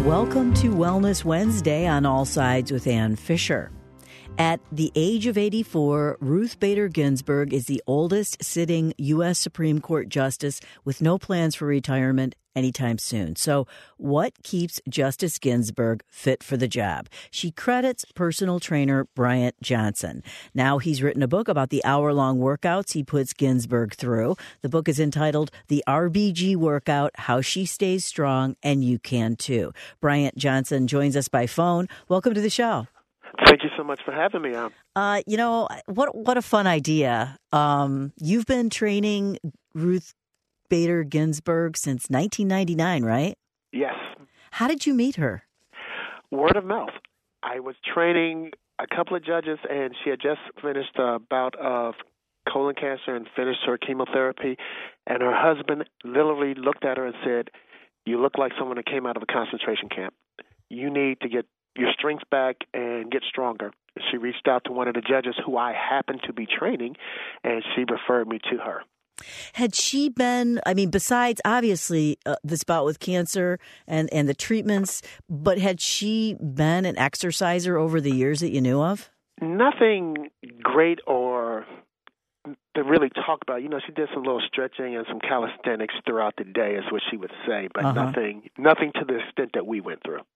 Welcome to Wellness Wednesday on All Sides with Ann Fisher. At the age of 84, Ruth Bader Ginsburg is the oldest sitting U.S. Supreme Court justice with no plans for retirement anytime soon. So what keeps Justice Ginsburg fit for the job? She credits personal trainer Bryant Johnson. Now he's written a book about the hour-long workouts he puts Ginsburg through. The book is entitled The RBG Workout, How She Stays Strong, and You Can Too. Bryant Johnson joins us by phone. Welcome to the show. Thank you so much for having me on. What a fun idea. You've been training Ruth Bader Ginsburg since 1999, right? Yes. How did you meet her? Word of mouth. I was training a couple of judges, and she had just finished a bout of colon cancer and finished her chemotherapy, and her husband literally looked at her and said, "You look like someone that came out of a concentration camp. You need to get your strength back and get stronger." She reached out to one of the judges who I happened to be training, and she referred me to her. Had she been, besides obviously this bout with cancer and the treatments, but had she been an exerciser over the years that you knew of? Nothing great or to really talk about. You know, she did some little stretching and some calisthenics throughout the day is what she would say, but nothing to the extent that we went through.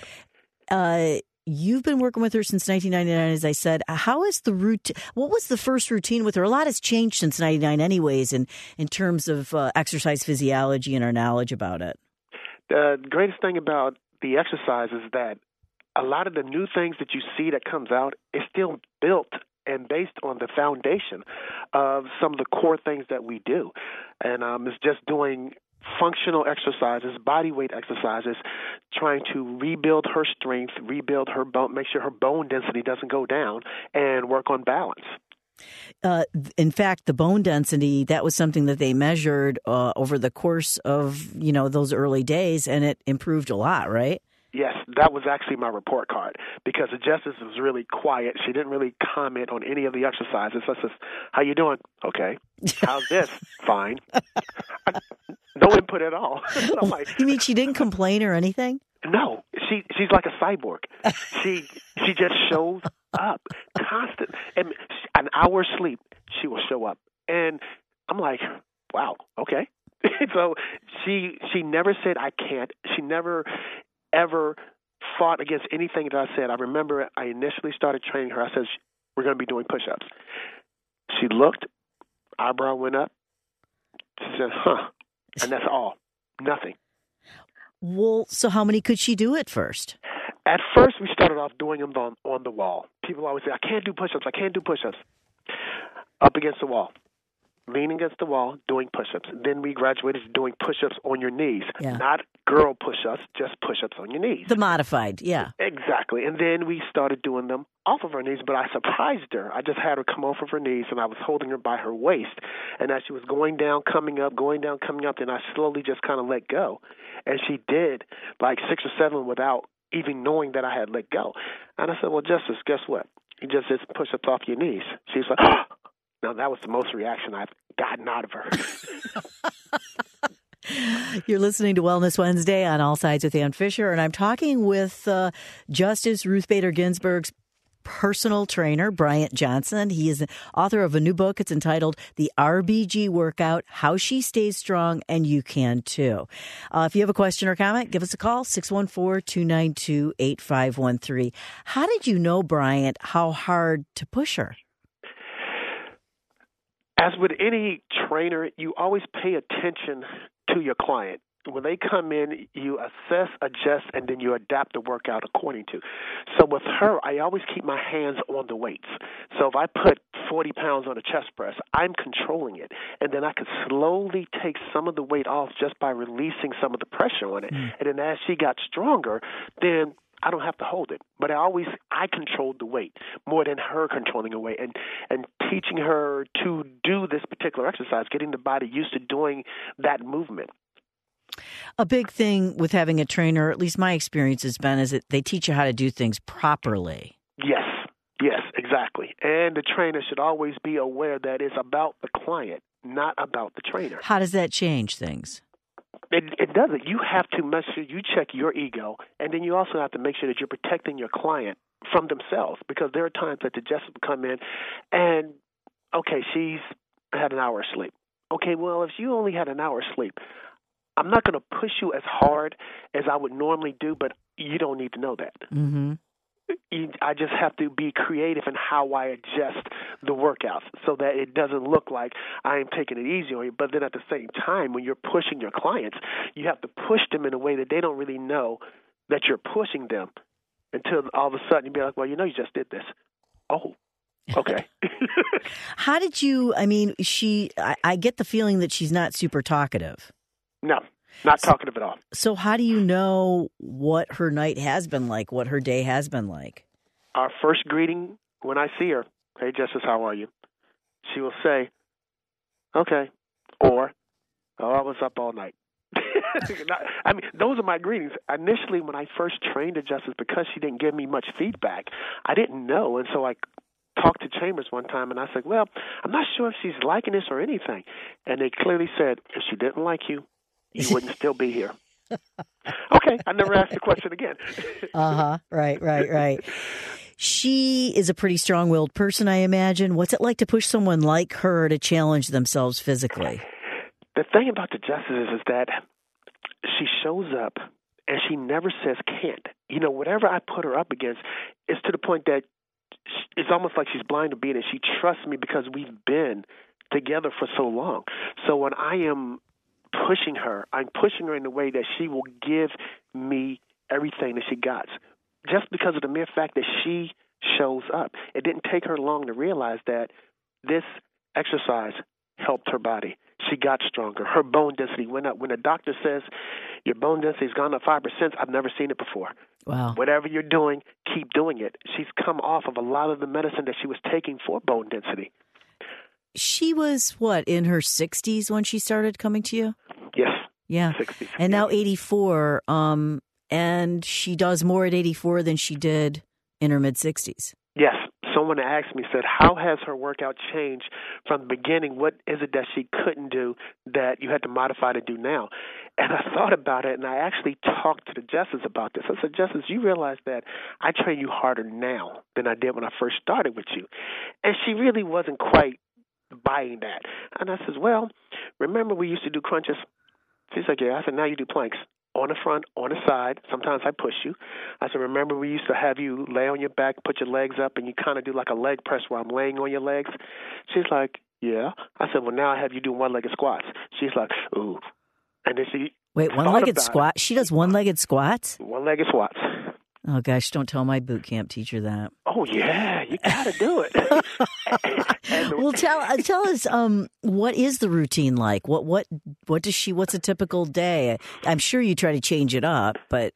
You've been working with her since 1999, as I said. How is the routine? What was the first routine with her? A lot has changed since 99 anyways in terms of exercise physiology and our knowledge about it. The greatest thing about the exercise is that a lot of the new things that you see that comes out is still built and based on the foundation of some of the core things that we do. And it's just doing functional exercises, body weight exercises, trying to rebuild her strength, rebuild her bone, make sure her bone density doesn't go down, and work on balance. In fact, the bone density, that was something that they measured over the course of, those early days, and it improved a lot, right? Yes, that was actually my report card because the justice was really quiet. She didn't really comment on any of the exercises. I said, "How you doing?" "Okay." "How's this?" "Fine." No input at all. I'm like, you mean she didn't complain or anything? No, she's like a cyborg. She just shows up constant. And an hour's sleep, she will show up. And I'm like, wow, okay. So she never said I can't. She never ever fought against anything that I said. I remember I initially started training her. I said, "We're going to be doing push-ups." She looked, eyebrow went up. She said, "Huh." And that's all. Nothing. Well, so how many could she do at first? At first, we started off doing them on the wall. People always say, "I can't do push-ups. I can't do push-ups." Up against the wall. Leaning against the wall, doing push-ups. Then we graduated to doing push-ups on your knees. Yeah. Not girl push-ups, just push-ups on your knees. The modified, yeah. Exactly. And then we started doing them off of her knees, but I surprised her. I just had her come off of her knees, and I was holding her by her waist. And as she was going down, coming up, then I slowly just kind of let go. And she did like 6 or 7 without even knowing that I had let go. And I said, "Well, Justice, guess what? You just did push-ups off your knees." She's like, "Oh." Now, that was the most reaction I've gotten out of her. You're listening to Wellness Wednesday on All Sides with Ann Fisher, and I'm talking with Justice Ruth Bader Ginsburg's personal trainer, Bryant Johnson. He is the author of a new book. It's entitled The RBG Workout, How She Stays Strong, and You Can Too. If you have a question or comment, give us a call, 614-292-8513. How did you know, Bryant, how hard to push her? As with any trainer, you always pay attention to your client. When they come in, you assess, adjust, and then you adapt the workout according to. So with her, I always keep my hands on the weights. So if I put 40 pounds on a chest press, I'm controlling it. And then I can slowly take some of the weight off just by releasing some of the pressure on it. And then as she got stronger, then I don't have to hold it. But I controlled the weight more than her controlling the weight. And teaching her to do this particular exercise, getting the body used to doing that movement. A big thing with having a trainer, at least my experience has been, is that they teach you how to do things properly. Yes, exactly. And the trainer should always be aware that it's about the client, not about the trainer. How does that change things? It doesn't. You have to make sure you check your ego, and then you also have to make sure that you're protecting your client from themselves, because there are times that the justice will come in and, okay, she's had an hour of sleep. Okay, well, if you only had an hour of sleep, I'm not going to push you as hard as I would normally do, but you don't need to know that. Mm-hmm. I just have to be creative in how I adjust the workouts so that it doesn't look like I am taking it easy on you. But then at the same time, when you're pushing your clients, you have to push them in a way that they don't really know that you're pushing them, until all of a sudden you be like, well, you just did this. Oh, okay. How did you, I get the feeling that she's not super talkative. No, not talkative at all. So how do you know what her night has been like, what her day has been like? Our first greeting when I see her, hey, Justice, how are you? She will say, okay, or, oh, I was up all night. Those are my greetings. Initially, when I first trained the Justice, because she didn't give me much feedback, I didn't know. And so I talked to Chambers one time, and I said, well, I'm not sure if she's liking this or anything. And they clearly said, if she didn't like you, you wouldn't still be here. Okay, I never asked the question again. Right. She is a pretty strong-willed person, I imagine. What's it like to push someone like her to challenge themselves physically? The thing about the Justice is that she shows up and she never says can't. Whatever I put her up against is to the point that it's almost like she's blind to being it. She trusts me because we've been together for so long. So when I am pushing her, I'm pushing her in a way that she will give me everything that she got, just because of the mere fact that she shows up. It didn't take her long to realize that this exercise helped her body. She got stronger. Her bone density went up. When a doctor says your bone density has gone up 5%, I've never seen it before. Wow. Whatever you're doing, keep doing it. She's come off of a lot of the medicine that she was taking for bone density. She was, in her 60s when she started coming to you? Yes. Yeah. 60s. And now 84, and she does more at 84 than she did in her mid-60s. Yes. Someone asked me, said, how has her workout changed from the beginning? What is it that she couldn't do that you had to modify to do now? And I thought about it, and I actually talked to the Justice about this. I said, Justice, you realize that I train you harder now than I did when I first started with you. And she really wasn't quite buying that. And I said, well, remember we used to do crunches? She's like, yeah. I said, now you do planks. On the front, on the side. Sometimes I push you. I said, remember we used to have you lay on your back, put your legs up, and you kind of do like a leg press where I'm laying on your legs? She's like, yeah. I said, well, now I have you do one-legged squats. She's like, ooh. And then she Wait, one-legged squat? She does one-legged squats? One-legged squats. Oh, gosh, don't tell my boot camp teacher that. Oh, yeah, you got to do it. Well, tell us, what is the routine like? What does she, what's a typical day? I'm sure you try to change it up, but.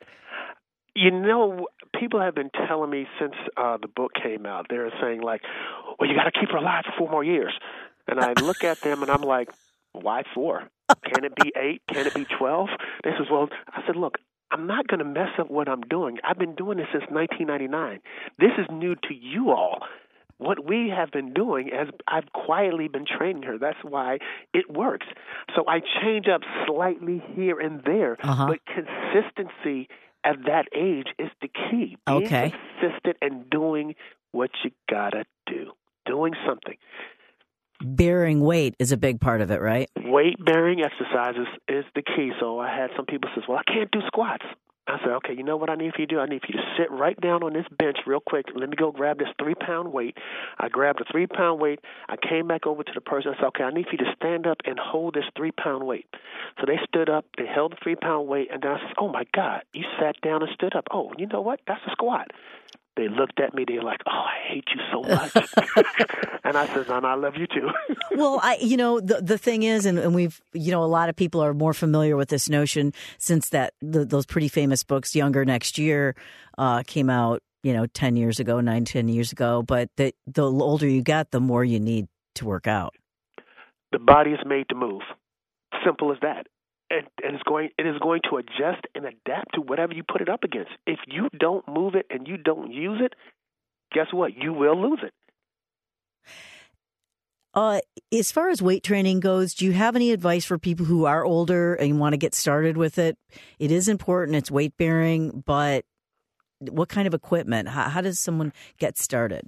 People have been telling me since the book came out, they're saying like, well, you got to keep her alive for 4 more years. And I look at them and I'm like, why 4? Can it be 8? Can it be 12? They says, well, I said, look, I'm not going to mess up what I'm doing. I've been doing this since 1999. This is new to you all. What we have been doing is I've quietly been training her. That's why it works. So I change up slightly here and there, but consistency at that age is the key. Being consistent and doing what you got to do, doing something. Bearing weight is a big part of it, right? Weight-bearing exercises is the key. So I had some people say, well, I can't do squats. I said, okay, you know what I need for you to do? I need for you to sit right down on this bench real quick. Let me go grab this 3-pound weight. I grabbed the 3-pound weight. I came back over to the person. I said, okay, I need for you to stand up and hold this 3-pound weight. So they stood up. They held the 3-pound weight. And then I said, oh, my God, you sat down and stood up. Oh, you know what? That's a squat. They looked at me. They're like, oh, I hate you so much. And I said, no, I love you too. Well, the thing is, and we've, a lot of people are more familiar with this notion since those pretty famous books, Younger Next Year, came out, 10 years ago, 10 years ago. But the older you get, the more you need to work out. The body is made to move. Simple as that. And it is going to adjust and adapt to whatever you put it up against. If you don't move it and you don't use it, guess what? You will lose it. As far as weight training goes, do you have any advice for people who are older and want to get started with it? It is important. It's weight bearing, but what kind of equipment? How does someone get started?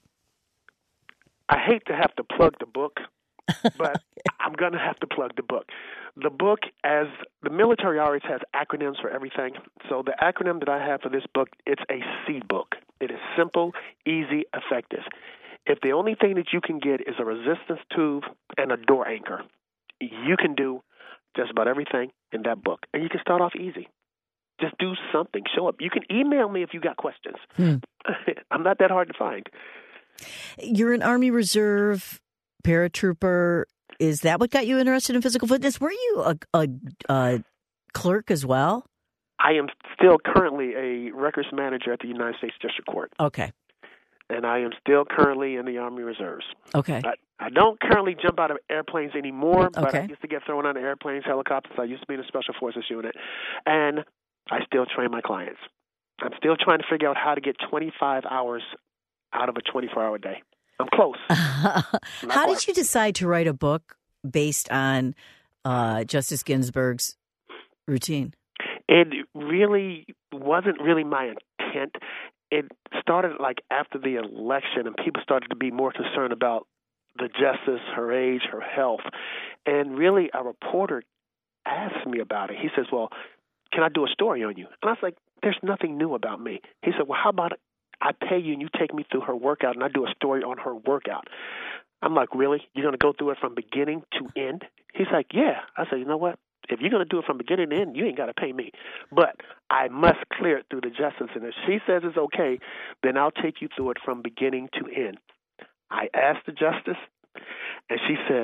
I hate to have to plug the book, but I'm going to have to plug the book. The book, as the military always has acronyms for everything, so the acronym that I have for this book, it's a C book. It is simple, easy, effective. If the only thing that you can get is a resistance tube and a door anchor, you can do just about everything in that book. And you can start off easy. Just do something. Show up. You can email me if you got questions. I'm not that hard to find. You're an Army Reserve paratrooper. Is that what got you interested in physical fitness? Were you a clerk as well? I am still currently a records manager at the United States District Court. Okay. And I am still currently in the Army Reserves. Okay. I don't currently jump out of airplanes anymore, but Okay. I used to get thrown out of airplanes, helicopters. I used to be in a Special Forces unit. And I still train my clients. I'm still trying to figure out how to get 25 hours out of a 24-hour day. I'm close. How did you decide to write a book based on Justice Ginsburg's routine? It really wasn't really my intent. It started like after the election, and people started to be more concerned about the justice, her age, her health. And really, a reporter asked me about it. He says, well, can I do a story on you? And I was like, there's nothing new about me. He said, well, how about I pay you and you take me through her workout and I do a story on her workout? I'm like, really? You're going to go through it from beginning to end? He's like, yeah. I said, you know what? If you're going to do it from beginning to end, you ain't got to pay me. But I must clear it through the justice. And if she says it's okay, then I'll take you through it from beginning to end. I asked the justice, and she said,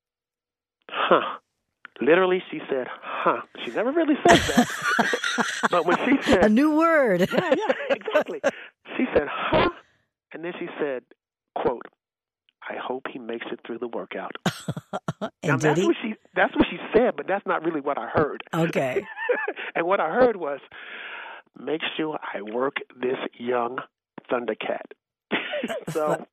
huh. Literally, she said, huh. She never really said that. But when she said... A new word. Yeah, exactly. She said, huh. And then she said, quote, I hope he makes it through the workout. And now, did he? That's what she said, but that's not really what I heard. Okay. And what I heard was, make sure I work this young Thundercat. So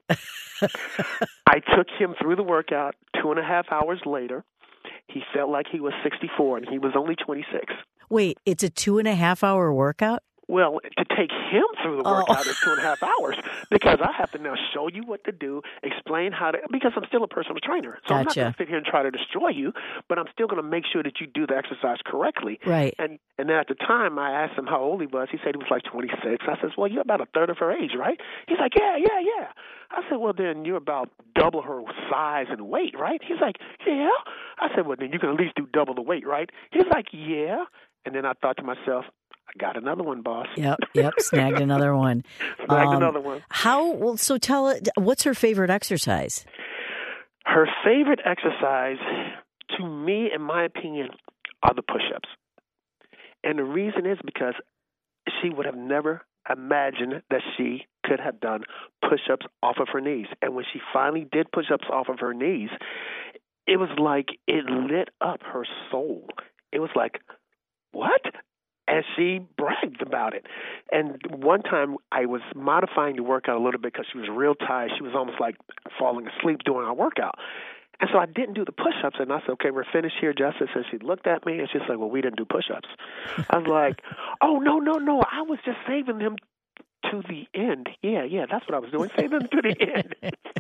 I took him through the workout 2.5 hours later. He felt like he was 64, and he was only 26. Wait, it's a 2.5 hour workout? Well, to take him through the workout is 2.5 hours, because I have to now show you what to do, explain how to, because I'm still a personal trainer. So I'm not going to sit here and try to destroy you, but I'm still going to make sure that you do the exercise correctly. Right. And then at the time, I asked him how old he was. He said he was like 26. I said, well, you're about a third of her age, right? He's like, yeah. I said, well, then you're about double her size and weight, right? He's like, yeah. I said, well, then you can at least do double the weight, right? He's like, yeah. And then I thought to myself, I got another one, boss. Yep, snagged another one. Another one. So tell it, what's her favorite exercise? Her favorite exercise, to me, in my opinion, are the push-ups. And the reason is because she would have never imagined that she could have done push-ups off of her knees. And when she finally did push-ups off of her knees, it was like it lit up her soul. It was like, what? And she bragged about it. And one time I was modifying the workout a little bit because she was real tired. She was almost like falling asleep during our workout. And so I didn't do the push-ups. And I said, okay, we're finished here, Justice. And she looked at me and she's like, well, we didn't do push-ups. I was like, oh, no. I was just saving them to the end. Yeah, that's what I was doing, saving them to the end.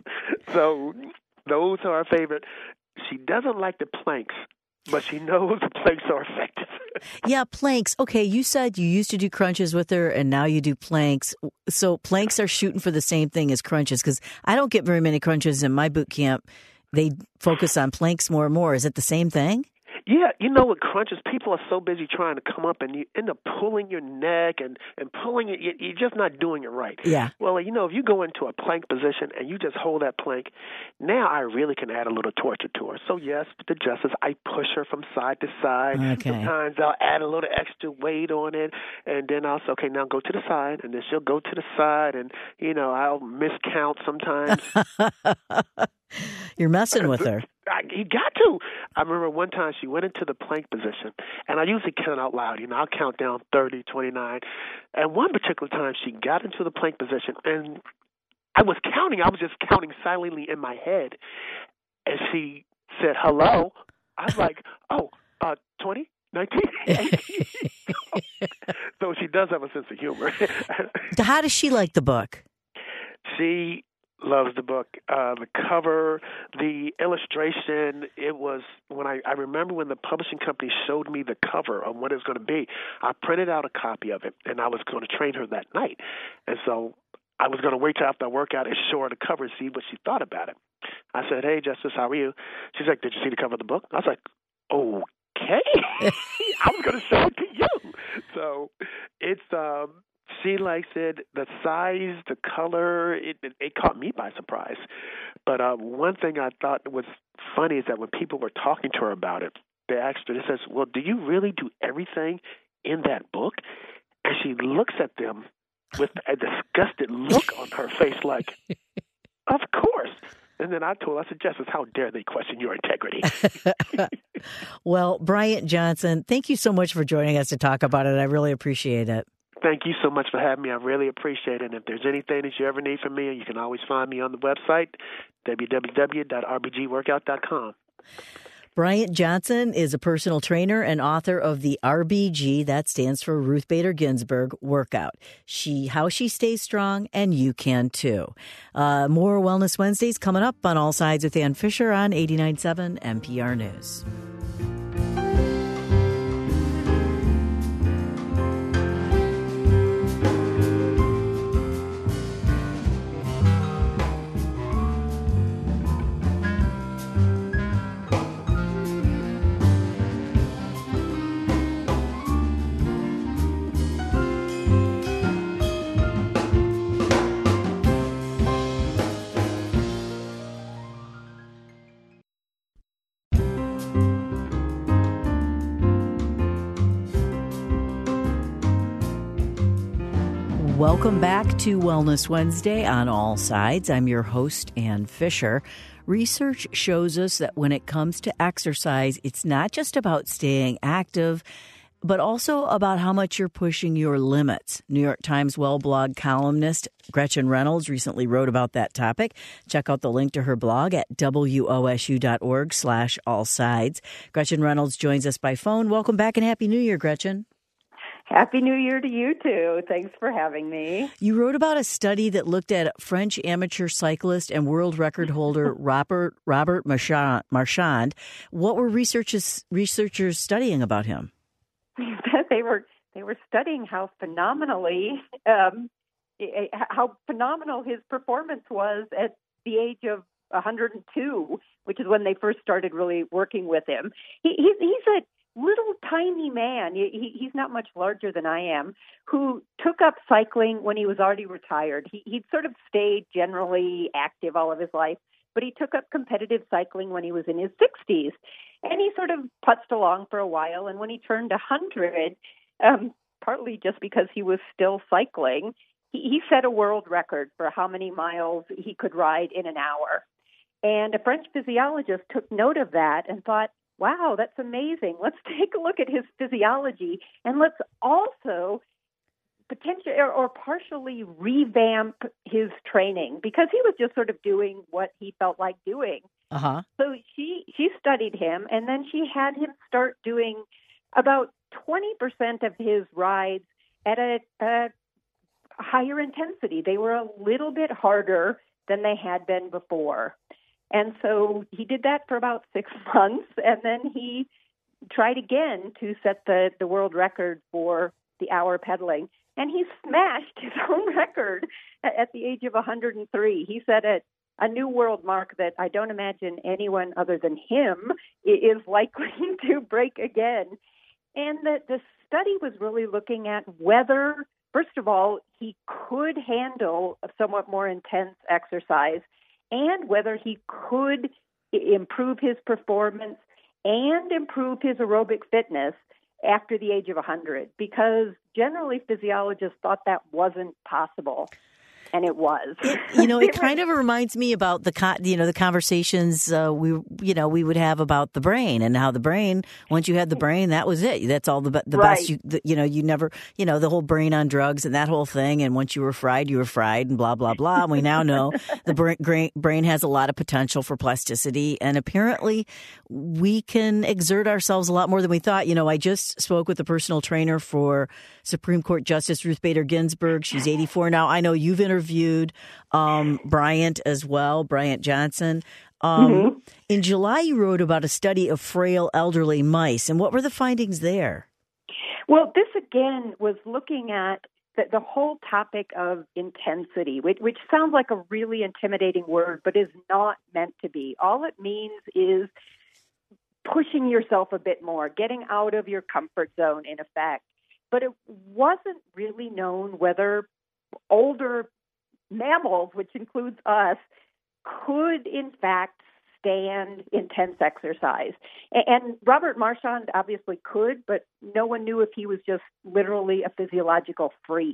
So those are our favorite. She doesn't like the planks, but she knows the planks are effective. Yeah, planks. Okay, you said you used to do crunches with her, and now you do planks. So planks are shooting for the same thing as crunches, because I don't get very many crunches in my boot camp. They focus on planks more and more. Is it the same thing? Yeah, you know, with crunches, people are so busy trying to come up, and you end up pulling your neck and pulling it. You're just not doing it right. Yeah. Well, you know, if you go into a plank position and you just hold that plank, now I really can add a little torture to her. So, yes, the justice, I push her from side to side. Okay. Sometimes I'll add a little extra weight on it, and then I'll say, okay, now go to the side, and then she'll go to the side, and, you know, I'll miscount sometimes. You're messing with her. You got to. I remember one time she went into the plank position, and I usually count out loud. You know, I'll count down 30, 29. And one particular time she got into the plank position, and I was just counting silently in my head. and she said, hello. I was like, 20, 19, 18. So she does have a sense of humor. How does she like the book? She loves the book. The cover, the illustration, it was, when I remember when the publishing company showed me the cover of what it was going to be, I printed out a copy of it, and I was going to train her that night. And so I was going to wait till after I work out and show her the cover and see what she thought about it. I said, hey, Justice, how are you? She's like, did you see the cover of the book? I was like, okay. I was going to show it to you. So it's, she likes it. The size, the color, it caught me by surprise. But one thing I thought was funny is that when people were talking to her about it, they asked her, they says, well, do you really do everything in that book? And she looks at them with a disgusted look on her face like, of course. And then I told her, I said, Justice, how dare they question your integrity? Well, Bryant Johnson, thank you so much for joining us to talk about it. I really appreciate it. Thank you so much for having me. I really appreciate it. And if there's anything that you ever need from me, you can always find me on the website, www.rbgworkout.com. Bryant Johnson is a personal trainer and author of the RBG, that stands for Ruth Bader Ginsburg, workout. How she stays strong, and you can too. More Wellness Wednesdays coming up on All Sides with Ann Fisher on 89.7 NPR News. Welcome back to Wellness Wednesday on All Sides. I'm your host, Ann Fisher. Research shows us that when it comes to exercise, it's not just about staying active, but also about how much you're pushing your limits. New York Times well-blog columnist Gretchen Reynolds recently wrote about that topic. Check out the link to her blog at wosu.org/allsides. Gretchen Reynolds joins us by phone. Welcome back and Happy New Year, Gretchen. Happy New Year to you, too. Thanks for having me. You wrote about a study that looked at French amateur cyclist and world record holder Robert Marchand. What were researchers studying about him? They were studying how phenomenal his performance was at the age of 102, which is when they first started really working with him. He's a little tiny man, he's not much larger than I am, who took up cycling when he was already retired. He'd sort of stayed generally active all of his life, but he took up competitive cycling when he was in his 60s. And he sort of putzed along for a while, and when he turned 100, partly just because he was still cycling, he set a world record for how many miles he could ride in an hour. And a French physiologist took note of that and thought, wow, that's amazing. Let's take a look at his physiology, and let's also potentially or partially revamp his training, because he was just sort of doing what he felt like doing. Uh-huh. So she studied him, and then she had him start doing about 20% of his rides at a higher intensity. They were a little bit harder than they had been before. And so he did that for about 6 months, and then he tried again to set the world record for the hour pedaling. And he smashed his own record at the age of 103. He set a new world mark that I don't imagine anyone other than him is likely to break again. And the study was really looking at whether, first of all, he could handle a somewhat more intense exercise, and whether he could improve his performance and improve his aerobic fitness after the age of 100, because generally physiologists thought that wasn't possible. And it was. It kind of reminds me about the conversations we would have about the brain, and how the brain, once you had the brain, that was it. That's all the right. best. You never, the whole brain on drugs and that whole thing. And once you were fried, and blah, blah, blah. And we now know the brain has a lot of potential for plasticity. And apparently we can exert ourselves a lot more than we thought. I just spoke with a personal trainer for Supreme Court Justice Ruth Bader Ginsburg. She's 84 now. I know you've interviewed Bryant as well, Bryant Johnson. In July, you wrote about a study of frail elderly mice. And what were the findings there? Well, this again was looking at the whole topic of intensity, which sounds like a really intimidating word, but is not meant to be. All it means is pushing yourself a bit more, getting out of your comfort zone, in effect. But it wasn't really known whether older mammals, which includes us, could in fact stand intense exercise. And Robert Marchand obviously could, but no one knew if he was just literally a physiological freak.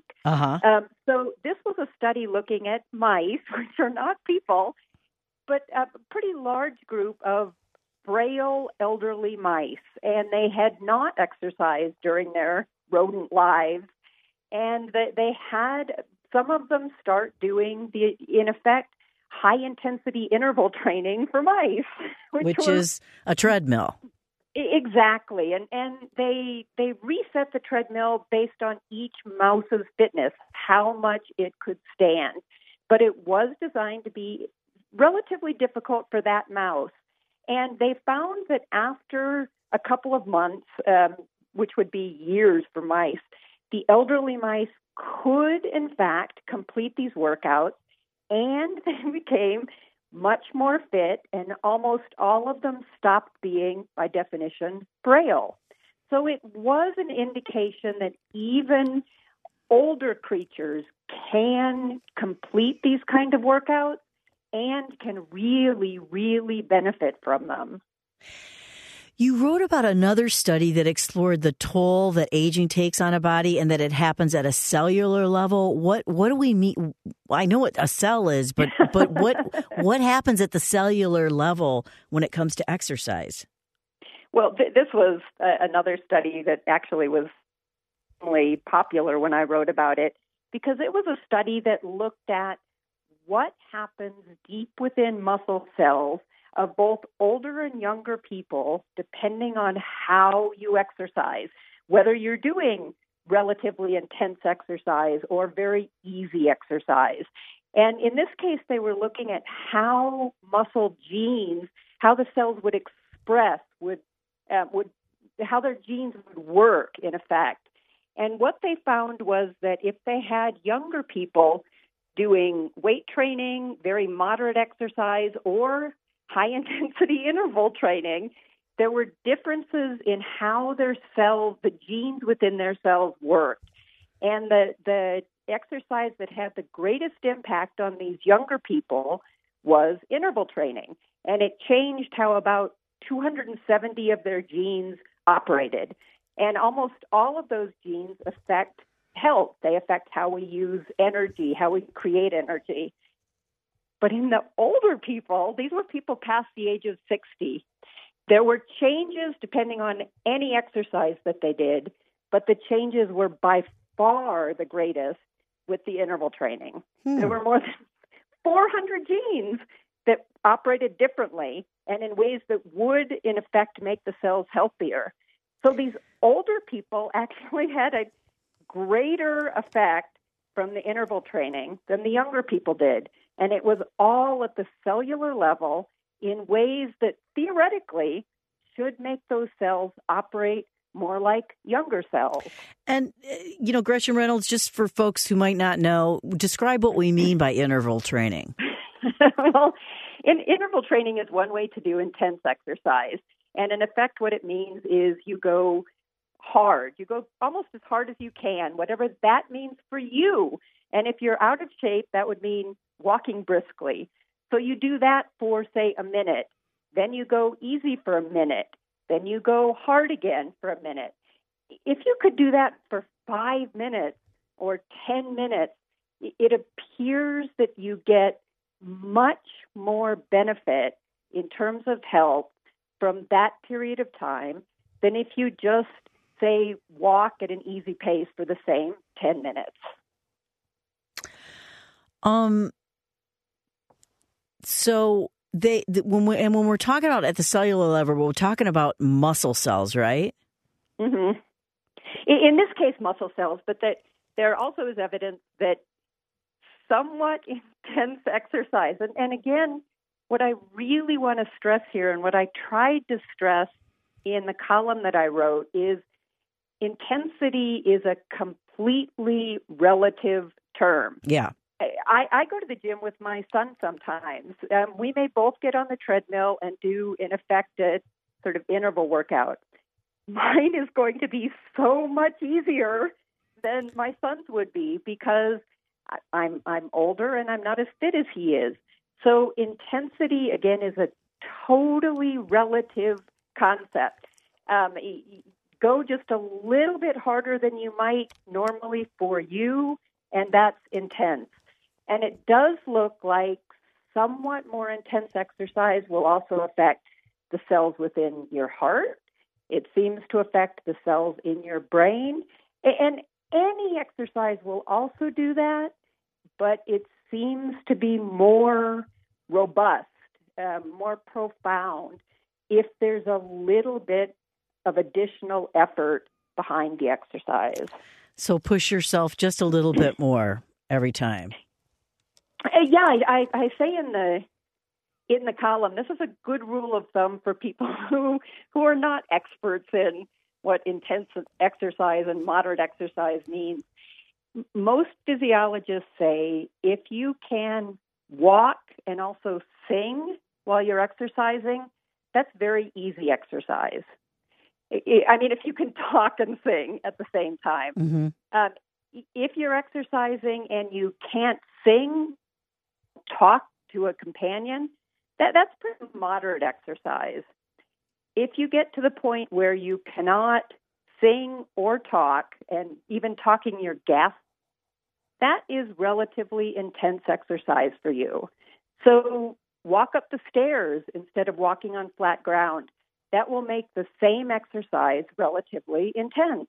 So this was a study looking at mice, which are not people, but a pretty large group of frail elderly mice. And they had not exercised during their rodent lives. And they had some of them start doing in effect, high-intensity interval training for mice. Which is a treadmill. Exactly. And they reset the treadmill based on each mouse's fitness, how much it could stand. But it was designed to be relatively difficult for that mouse. And they found that after a couple of months, which would be years for mice, the elderly mice could, in fact, complete these workouts, and they became much more fit, and almost all of them stopped being, by definition, frail. So it was an indication that even older creatures can complete these kind of workouts and can really, really benefit from them. You wrote about another study that explored the toll that aging takes on a body, and that it happens at a cellular level. What do we mean? I know what a cell is, but what happens at the cellular level when it comes to exercise? Well, this was another study that actually was really popular when I wrote about it, because it was a study that looked at what happens deep within muscle cells of both older and younger people, depending on how you exercise, whether you're doing relatively intense exercise or very easy exercise. And in this case, they were looking at how muscle genes, how the cells would express, how their genes would work, in effect. And what they found was that if they had younger people doing weight training, very moderate exercise, or high-intensity interval training, there were differences in how their cells, the genes within their cells, worked. And the exercise that had the greatest impact on these younger people was interval training. And it changed how about 270 of their genes operated. And almost all of those genes affect health. They affect how we use energy, how we create energy. But in the older people, these were people past the age of 60, there were changes depending on any exercise that they did, but the changes were by far the greatest with the interval training. There were more than 400 genes that operated differently and in ways that would, in effect, make the cells healthier. So these older people actually had a greater effect from the interval training than the younger people did. And it was all at the cellular level in ways that theoretically should make those cells operate more like younger cells. And, Gretchen Reynolds, just for folks who might not know, describe what we mean by interval training. Well, interval training is one way to do intense exercise. And in effect, what it means is you go hard. You go almost as hard as you can, whatever that means for you. And if you're out of shape, that would mean walking briskly. So you do that for, say, a minute. Then you go easy for a minute. Then you go hard again for a minute. If you could do that for 5 minutes or 10 minutes, it appears that you get much more benefit in terms of health from that period of time than if you just, say, walk at an easy pace for the same 10 minutes. So when we're talking about at the cellular level, we're talking about muscle cells, right? Mm-hmm. In this case, muscle cells, but that there also is evidence that somewhat intense exercise, and again, what I really want to stress here, and what I tried to stress in the column that I wrote, is intensity is a completely relative term. Yeah. I go to the gym with my son sometimes. We may both get on the treadmill and do, in effect, a sort of interval workout. Mine is going to be so much easier than my son's would be because I'm older and I'm not as fit as he is. So intensity, again, is a totally relative concept. Go just a little bit harder than you might normally for you, and that's intense. And it does look like somewhat more intense exercise will also affect the cells within your heart. It seems to affect the cells in your brain. And any exercise will also do that, but it seems to be more robust, more profound, if there's a little bit of additional effort behind the exercise. So push yourself just a little bit more every time. Yeah, I say in the column, this is a good rule of thumb for people who are not experts in what intense exercise and moderate exercise means. Most physiologists say if you can walk and also sing while you're exercising, that's very easy exercise. I mean, if you can talk and sing at the same time. Mm-hmm. If you're exercising and you can't sing, talk to a companion, that's pretty moderate exercise. If you get to the point where you cannot sing or talk, and even talking your gasp, that is relatively intense exercise for you. So walk up the stairs instead of walking on flat ground. That will make the same exercise relatively intense.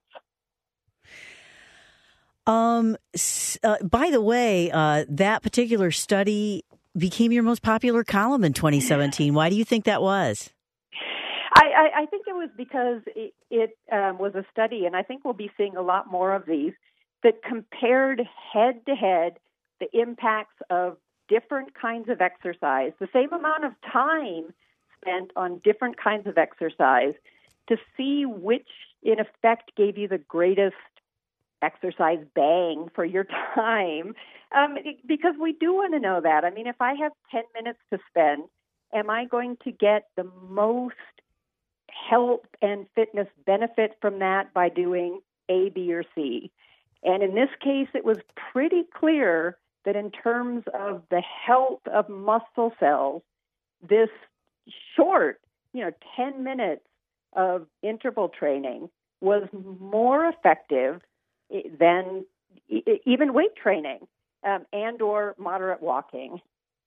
By the way, that particular study became your most popular column in 2017. Why do you think that was? I think it was because it was a study, and I think we'll be seeing a lot more of these, that compared head-to-head the impacts of different kinds of exercise, the same amount of time spent on different kinds of exercise, to see which, in effect, gave you the greatest exercise bang for your time, because we do want to know that. I mean, if I have 10 minutes to spend, am I going to get the most health and fitness benefit from that by doing A, B, or C? And in this case, it was pretty clear that in terms of the health of muscle cells, this short, 10 minutes of interval training was more effective than even weight training and or moderate walking.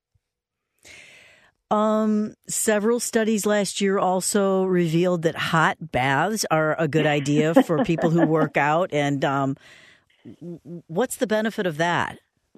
Several studies last year also revealed that hot baths are a good idea for people who work out. And what's the benefit of that?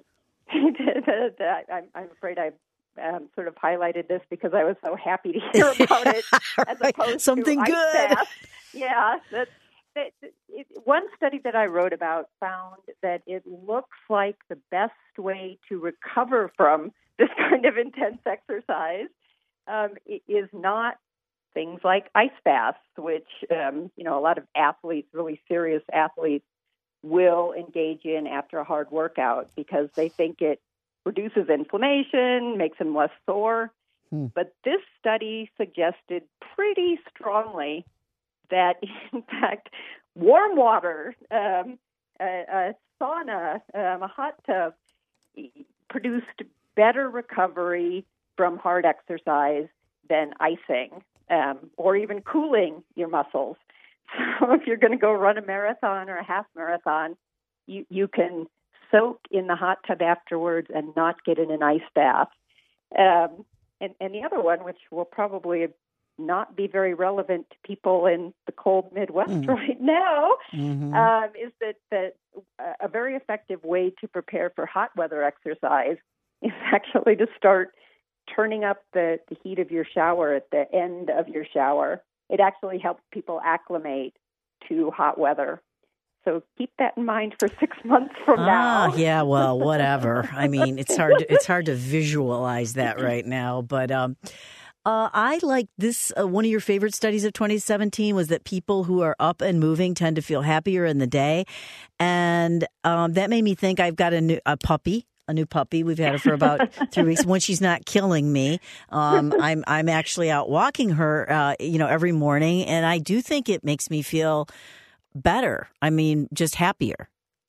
I'm afraid I sort of highlighted this because I was so happy to hear about it as opposed something to good. Ice baths. Yeah. One study that I wrote about found that it looks like the best way to recover from this kind of intense exercise is not things like ice baths, which, a lot of athletes, really serious athletes, will engage in after a hard workout because they think it reduces inflammation, makes them less sore. But this study suggested pretty strongly that, in fact, warm water, a sauna, a hot tub produced better recovery from hard exercise than icing or even cooling your muscles. So if you're going to go run a marathon or a half marathon, you can soak in the hot tub afterwards and not get in an ice bath. And the other one, which will probably not be very relevant to people in the cold Midwest right now, is that a very effective way to prepare for hot weather exercise is actually to start turning up the heat of your shower at the end of your shower. It actually helps people acclimate to hot weather. So keep that in mind for 6 months from now. Yeah, well, whatever. I mean, it's hard to visualize that right now. But I like this. One of your favorite studies of 2017 was that people who are up and moving tend to feel happier in the day. And that made me think I've got a new puppy. We've had her for about 3 weeks. When she's not killing me, I'm actually out walking her, every morning, and I do think it makes me feel better. I mean, just happier.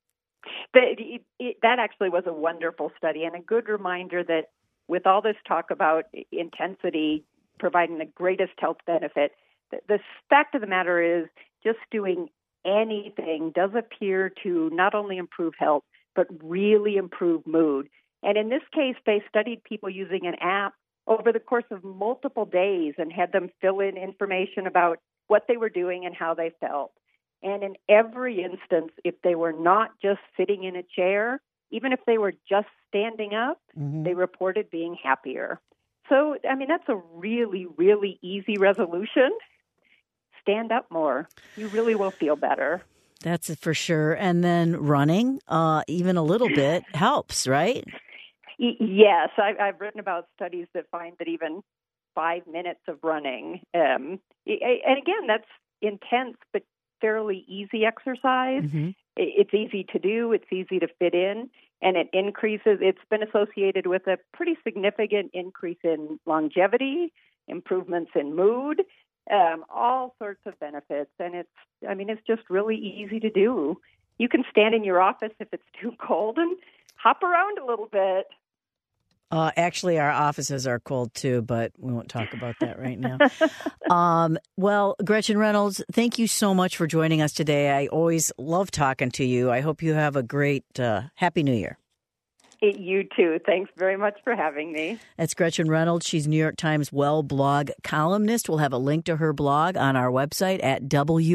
That actually was a wonderful study and a good reminder that with all this talk about intensity providing the greatest health benefit, the fact of the matter is just doing anything does appear to not only improve health, but really improve mood. And in this case, they studied people using an app over the course of multiple days and had them fill in information about what they were doing and how they felt. And in every instance, if they were not just sitting in a chair, even if they were just standing up, they reported being happier. So, I mean, that's a really, really easy resolution. Stand up more. You really will feel better. That's for sure. And then running, even a little bit, helps, right? Yes. I've written about studies that find that even 5 minutes of running, and again, that's intense, but fairly easy exercise. It's easy to do. It's easy to fit in. And it increases. It's been associated with a pretty significant increase in longevity, improvements in mood, all sorts of benefits. And it's just really easy to do. You can stand in your office if it's too cold and hop around a little bit. Actually, our offices are cold too, but we won't talk about that right now. Well, Gretchen Reynolds, thank you so much for joining us today. I always love talking to you. I hope you have a great Happy New Year. You too. Thanks very much for having me. That's Gretchen Reynolds. She's New York Times Well blog columnist. We'll have a link to her blog on our website at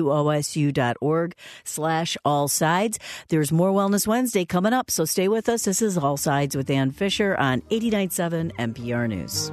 wosu.org/allsides. There's more Wellness Wednesday coming up, so stay with us. This is All Sides with Ann Fisher on 89.7 NPR News.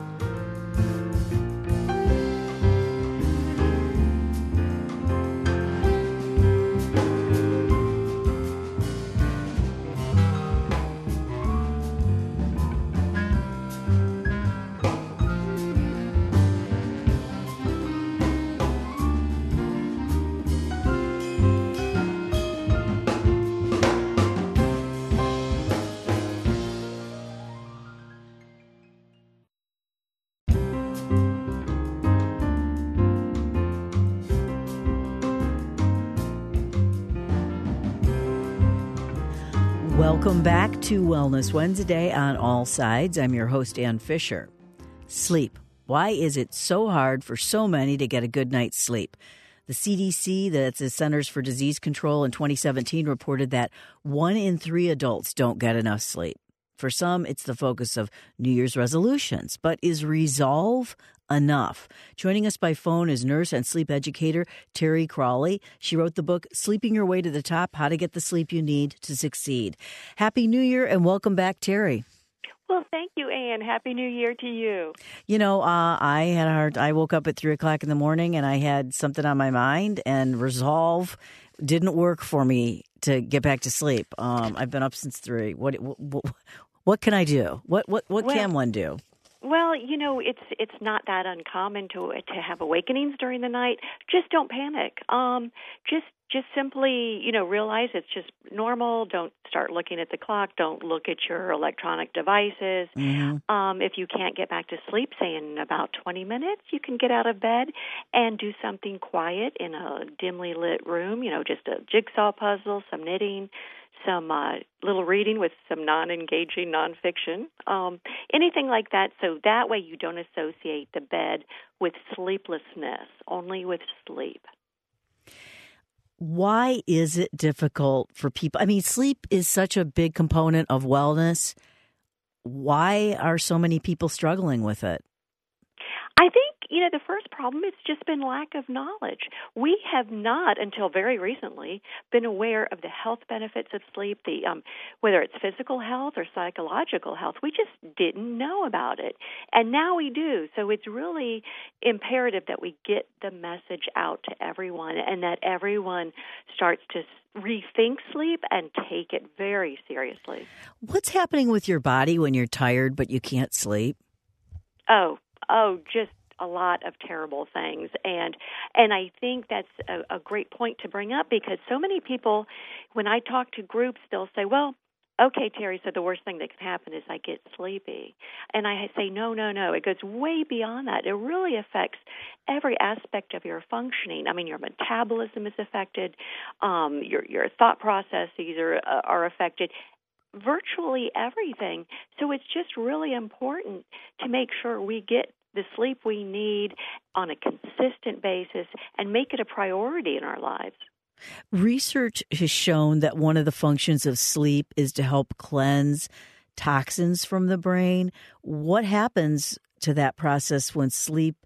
Welcome back to Wellness Wednesday on All Sides. I'm your host, Ann Fisher. Sleep. Why is it so hard for so many to get a good night's sleep? The CDC, that's the Centers for Disease Control, in 2017 reported that 1 in 3 adults don't get enough sleep. For some, it's the focus of New Year's resolutions. But is resolve enough? Joining us by phone is nurse and sleep educator Terry Crawley. She wrote the book, Sleeping Your Way to the Top, How to Get the Sleep You Need to Succeed. Happy New Year and welcome back, Terry. Well, thank you, Ann. Happy New Year to you. You know, I woke up at 3 o'clock in the morning and I had something on my mind, and resolve didn't work for me to get back to sleep. I've been up since 3. What can I do? What can one do? Well, you know, it's not that uncommon to have awakenings during the night. Just don't panic. Just simply, realize it's just normal. Don't start looking at the clock. Don't look at your electronic devices. Mm-hmm. If you can't get back to sleep, say in about 20 minutes, you can get out of bed and do something quiet in a dimly lit room, just a jigsaw puzzle, some knitting, some little reading with some non-engaging nonfiction, anything like that. So that way you don't associate the bed with sleeplessness, only with sleep. Why is it difficult for people? I mean, sleep is such a big component of wellness. Why are so many people struggling with it? I think, the first problem has just been lack of knowledge. We have not, until very recently, been aware of the health benefits of sleep, whether it's physical health or psychological health. We just didn't know about it. And now we do. So it's really imperative that we get the message out to everyone and that everyone starts to rethink sleep and take it very seriously. What's happening with your body when you're tired but you can't sleep? Just a lot of terrible things. And I think that's a great point to bring up because so many people, when I talk to groups, they'll say, well, okay, Terry, so the worst thing that can happen is I get sleepy. And I say, no. It goes way beyond that. It really affects every aspect of your functioning. I mean, your metabolism is affected. Your thought processes are affected. Virtually everything. So it's just really important to make sure we get the sleep we need on a consistent basis and make it a priority in our lives. Research has shown that one of the functions of sleep is to help cleanse toxins from the brain. What happens to that process when sleep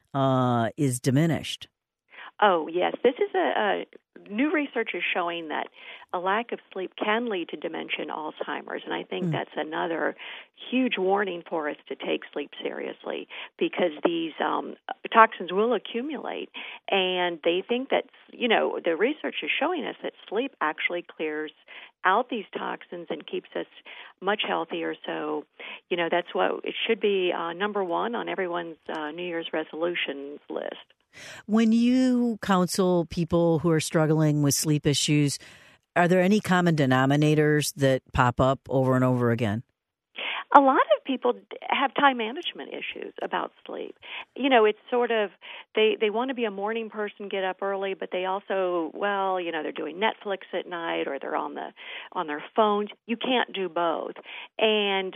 is diminished? Oh, yes. This is a new research is showing that a lack of sleep can lead to dementia and Alzheimer's, and I think that's another huge warning for us to take sleep seriously because these toxins will accumulate, and they think that, the research is showing us that sleep actually clears out these toxins and keeps us much healthier. So, that's what it should be number one on everyone's New Year's resolutions list. When you counsel people who are struggling with sleep issues, are there any common denominators that pop up over and over again? A lot of people have time management issues about sleep. It's sort of they want to be a morning person, get up early, but they also, they're doing Netflix at night or they're on their phones. You can't do both. And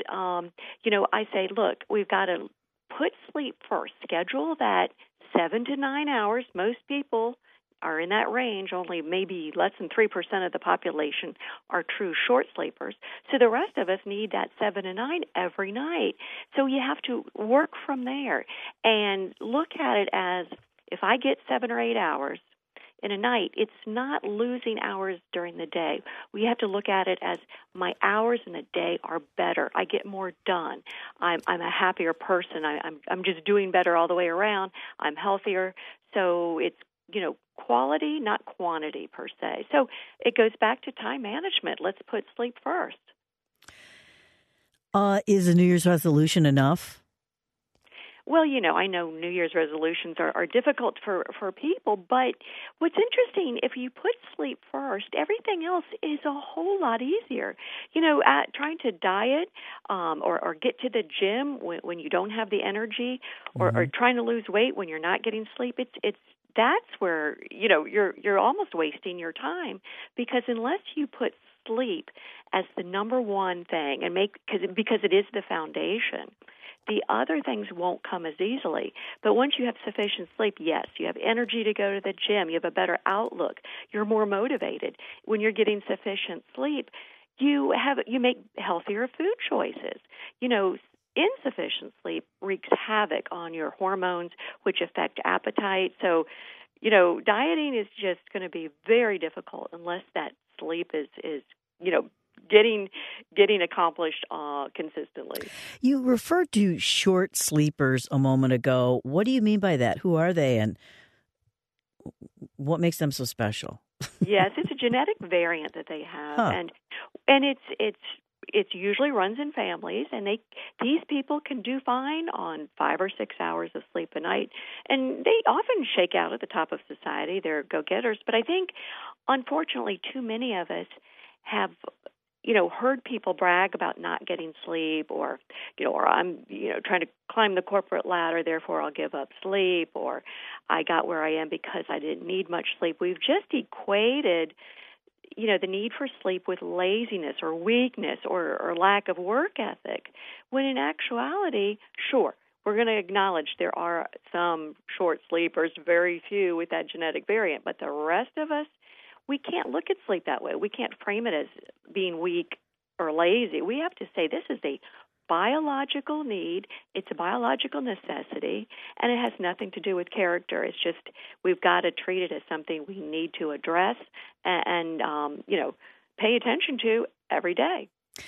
I say, look, we've got to put sleep first. Schedule that 7 to 9 hours. Most people are in that range. Only maybe less than 3% of the population are true short sleepers. So the rest of us need that 7 to 9 every night. So you have to work from there and look at it as if I get 7 or 8 hours in a night, it's not losing hours during the day. We have to look at it as my hours in the day are better. I get more done. I'm a happier person. I'm just doing better all the way around. I'm healthier. So it's, quality, not quantity per se. So it goes back to time management. Let's put sleep first. Is a New Year's resolution enough? Well, I know New Year's resolutions are difficult for people, but what's interesting, if you put sleep first, everything else is a whole lot easier. Trying to diet or get to the gym when you don't have the energy or trying to lose weight when you're not getting sleep, that's where, you're almost wasting your time because unless you put sleep as the number one thing and because it is the foundation, the other things won't come as easily. But once you have sufficient sleep, yes, you have energy to go to the gym. You have a better outlook. You're more motivated. When you're getting sufficient sleep, you make healthier food choices. Insufficient sleep wreaks havoc on your hormones, which affect appetite. So, dieting is just going to be very difficult unless that sleep is getting accomplished consistently. You referred to short sleepers a moment ago. What do you mean by that? Who are they, and what makes them so special? Yes, it's a genetic variant that they have, and it usually runs in families, and these people can do fine on 5 or 6 hours of sleep a night, and they often shake out at the top of society. They're go-getters, but I think, unfortunately, too many of us have heard people brag about not getting sleep or I'm, trying to climb the corporate ladder, therefore I'll give up sleep, or I got where I am because I didn't need much sleep. We've just equated, the need for sleep with laziness or weakness or lack of work ethic, when in actuality, sure, we're going to acknowledge there are some short sleepers, very few with that genetic variant, but the rest of us, we can't look at sleep that way. We can't frame it as being weak or lazy. We have to say this is a biological need, it's a biological necessity, and it has nothing to do with character. It's just we've got to treat it as something we need to address and pay attention to every day.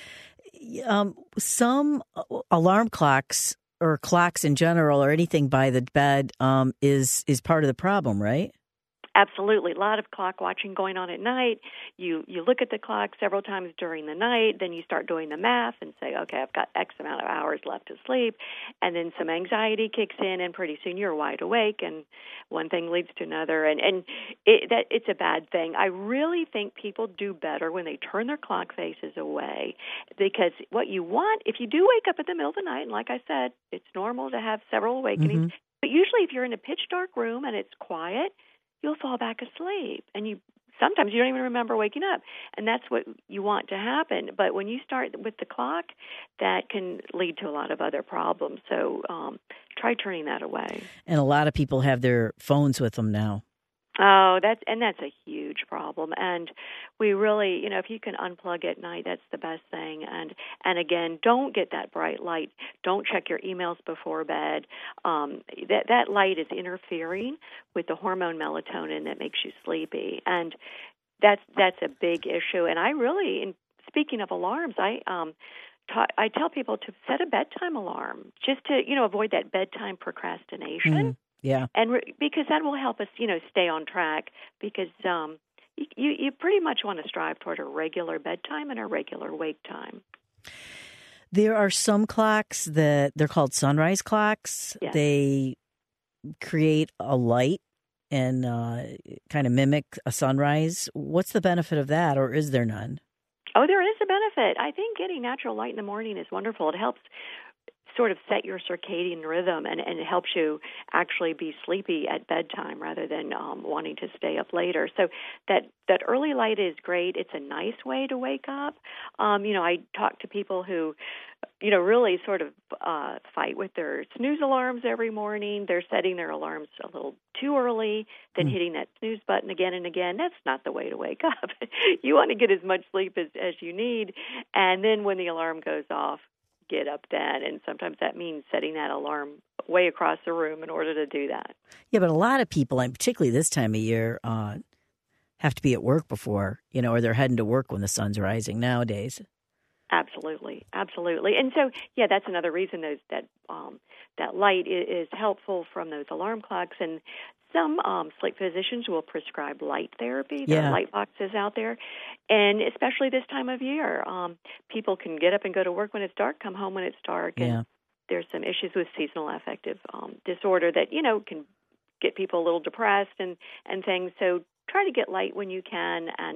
Some alarm clocks or clocks in general or anything by the bed is part of the problem, right? Absolutely. A lot of clock watching going on at night. You look at the clock several times during the night, then you start doing the math and say, okay, I've got X amount of hours left to sleep, and then some anxiety kicks in, and pretty soon you're wide awake, and one thing leads to another, and it's a bad thing. I really think people do better when they turn their clock faces away, because what you want, if you do wake up in the middle of the night, and like I said, it's normal to have several awakenings, but usually if you're in a pitch dark room and it's quiet, you'll fall back asleep, and sometimes you don't even remember waking up, and that's what you want to happen. But when you start with the clock, that can lead to a lot of other problems. So try turning that away. And a lot of people have their phones with them now. Oh, that's a huge problem. And we really, if you can unplug at night, that's the best thing. And again, don't get that bright light. Don't check your emails before bed. That light is interfering with the hormone melatonin that makes you sleepy, and that's a big issue. And I really, speaking of alarms, I tell people to set a bedtime alarm just to avoid that bedtime procrastination. Yeah, and because that will help us, stay on track. Because you pretty much want to strive toward a regular bedtime and a regular wake time. There are some clocks that they're called sunrise clocks. Yes. They create a light and kind of mimic a sunrise. What's the benefit of that, or is there none? Oh, there is a benefit. I think getting natural light in the morning is wonderful. It helps sort of set your circadian rhythm, and it helps you actually be sleepy at bedtime rather than wanting to stay up later. So that early light is great. It's a nice way to wake up. I talk to people who, really sort of fight with their snooze alarms every morning. They're setting their alarms a little too early, then hitting that snooze button again and again. That's not the way to wake up. You want to get as much sleep as you need, and then when the alarm goes off, get up then. And sometimes that means setting that alarm way across the room in order to do that. Yeah, but a lot of people, and particularly this time of year, have to be at work before, or they're heading to work when the sun's rising nowadays. Absolutely. And so, yeah, that's another reason that light is helpful from those alarm clocks. And some sleep physicians will prescribe light therapy. There are light boxes out there. And especially this time of year, people can get up and go to work when it's dark, come home when it's dark. And there's some issues with seasonal affective disorder that, can get people a little depressed and things. So try to get light when you can, and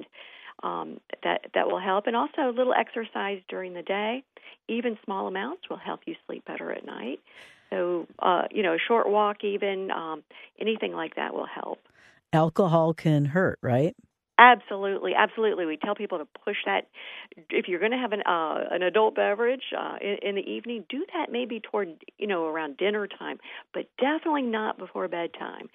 that will help. And also a little exercise during the day, even small amounts, will help you sleep better at night. So, a short walk even, anything like that will help. Alcohol can hurt, right? Absolutely. We tell people to push that. If you're going to have an adult beverage in the evening, do that maybe toward, around dinner time, but definitely not before bedtime.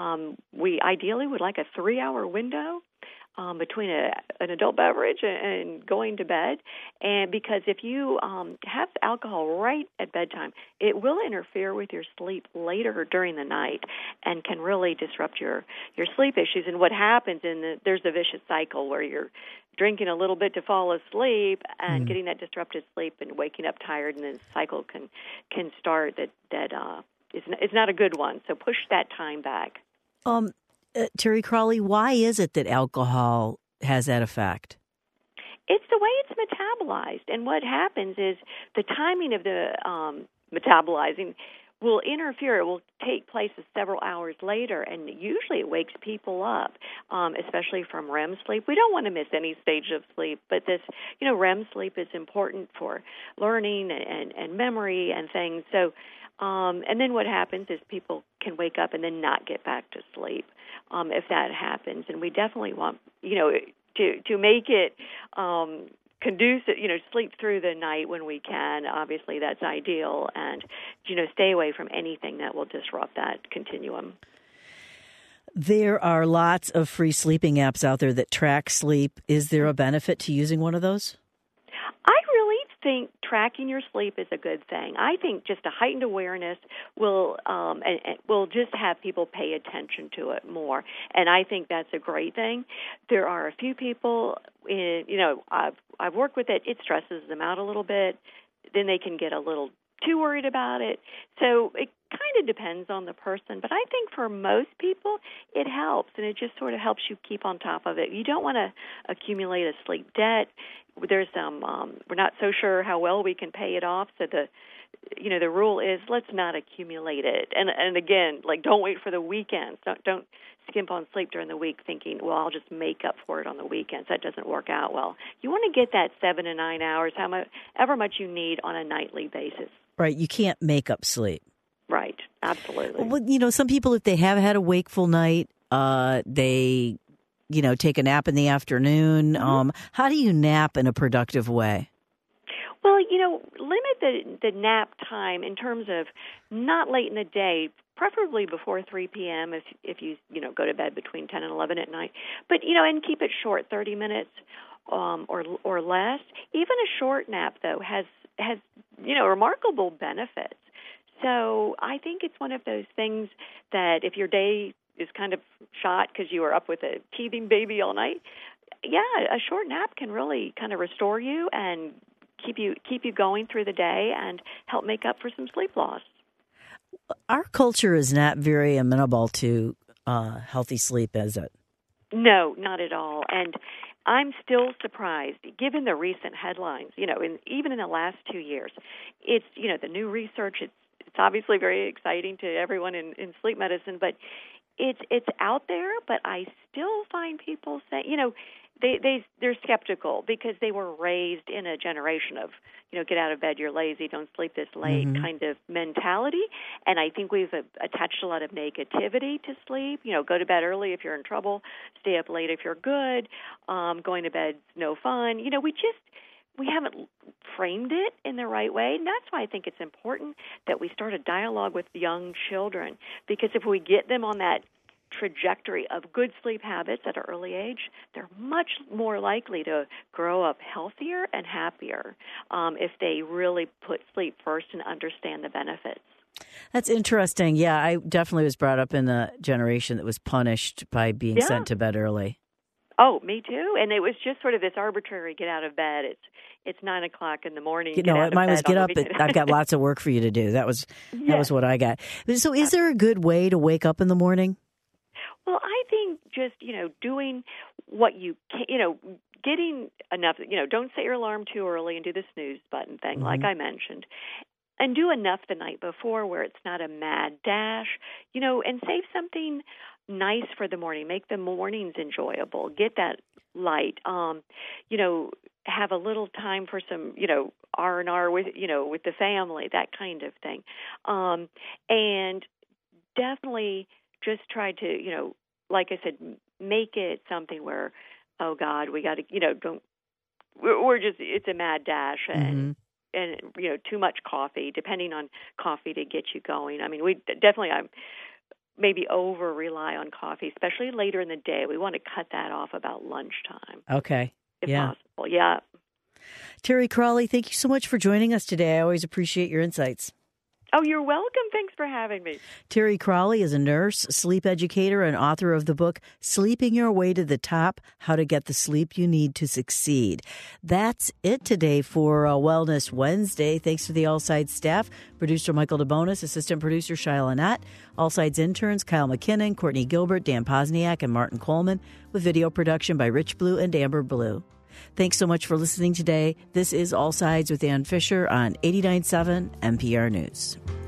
We ideally would like a 3-hour window between an adult beverage and going to bed. And because if you have alcohol right at bedtime, it will interfere with your sleep later during the night and can really disrupt your sleep issues. And what happens there's a vicious cycle where you're drinking a little bit to fall asleep and getting that disrupted sleep and waking up tired, and then the cycle can start that is not a good one. So push that time back. Terry Crawley, why is it that alcohol has that effect? It's the way it's metabolized. And what happens is the timing of the metabolizing will interfere. It will take place several hours later, and usually it wakes people up, especially from REM sleep. We don't want to miss any stage of sleep, but this, REM sleep is important for learning and memory and things. So, and then what happens is people can wake up and then not get back to sleep if that happens. And we definitely want, to make it conducive, sleep through the night when we can. Obviously, that's ideal. And, stay away from anything that will disrupt that continuum. There are lots of free sleeping apps out there that track sleep. Is there a benefit to using one of those? I really think tracking your sleep is a good thing. I think just a heightened awareness will just have people pay attention to it more, and I think that's a great thing. There are a few people, I've worked with it. It stresses them out a little bit. Then they can get a little too worried about it. So it kind of depends on the person. But I think for most people, it helps, and it just sort of helps you keep on top of it. You don't want to accumulate a sleep debt. There's we're not so sure how well we can pay it off. So the rule is let's not accumulate it. And again, don't wait for the weekends. Don't skimp on sleep during the week thinking, well, I'll just make up for it on the weekends. That doesn't work out well. You want to get that 7 to 9 hours, however much you need on a nightly basis. Right. You can't make up sleep. Right. Absolutely. Well, some people, if they have had a wakeful night, they, take a nap in the afternoon. Mm-hmm. How do you nap in a productive way? Well, limit the nap time in terms of not late in the day, preferably before 3 p.m. if you go to bed between 10 and 11 at night. But, and keep it short, 30 minutes or less. Even a short nap, though, has remarkable benefits. So I think it's one of those things that if your day is kind of shot because you were up with a teething baby all night, a short nap can really kind of restore you and keep you going through the day and help make up for some sleep loss. Our culture is not very amenable to healthy sleep, is it? No, not at all. And I'm still surprised, given the recent headlines, even in the last 2 years. It's, the new research, it's obviously very exciting to everyone in sleep medicine, but it's out there, but I still find people say, they're skeptical because they were raised in a generation of, get out of bed, you're lazy, don't sleep this late kind of mentality. And I think we've attached a lot of negativity to sleep. Go to bed early if you're in trouble, stay up late if you're good, going to bed's no fun. We haven't framed it in the right way, and that's why I think it's important that we start a dialogue with young children, because if we get them on that trajectory of good sleep habits at an early age, they're much more likely to grow up healthier and happier if they really put sleep first and understand the benefits. That's interesting. Yeah, I definitely was brought up in a generation that was punished by being sent to bed early. Oh, me too. And it was just sort of this arbitrary get out of bed. It's 9 o'clock in the morning. Mine was get up. I've got lots of work for you to do. That was what I got. So, is there a good way to wake up in the morning? Well, I think just doing what you can. Getting enough. Don't set your alarm too early and do the snooze button thing, like I mentioned. And do enough the night before where it's not a mad dash. And save something nice for the morning. Make the mornings enjoyable. Get that light. Have a little time for some, R&R with the family, that kind of thing. And definitely just try to, like I said, make it something where, oh God, we got to, we're just, it's a mad dash and too much coffee, depending on coffee to get you going. I mean, we definitely, maybe over-rely on coffee, especially later in the day. We want to cut that off about lunchtime. Okay. If possible, yeah. Terry Crowley, thank you so much for joining us today. I always appreciate your insights. Oh, you're welcome. Thanks for having me. Terry Crowley is a nurse, sleep educator, and author of the book, Sleeping Your Way to the Top, How to Get the Sleep You Need to Succeed. That's it today for Wellness Wednesday. Thanks to the All Sides staff, producer Michael DeBonis, assistant producer Shyla Nutt, All Sides interns Kyle McKinnon, Courtney Gilbert, Dan Posniak, and Martin Coleman, with video production by Rich Blue and Amber Blue. Thanks so much for listening today. This is All Sides with Ann Fisher on 89.7 NPR News.